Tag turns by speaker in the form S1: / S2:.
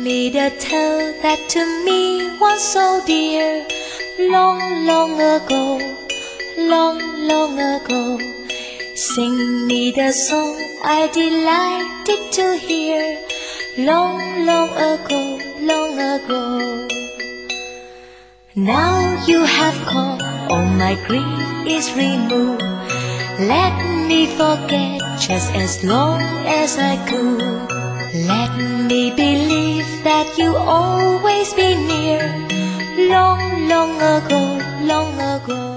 S1: me the tale that to me was so dear. Long, long ago, long, long ago. Sing me the song I delighted to hear. Long, long ago, long ago. Now you have come, all my grief is removed. Let me forget just as long as I could. Let me believe that you always be near. Long, long ago, long ago.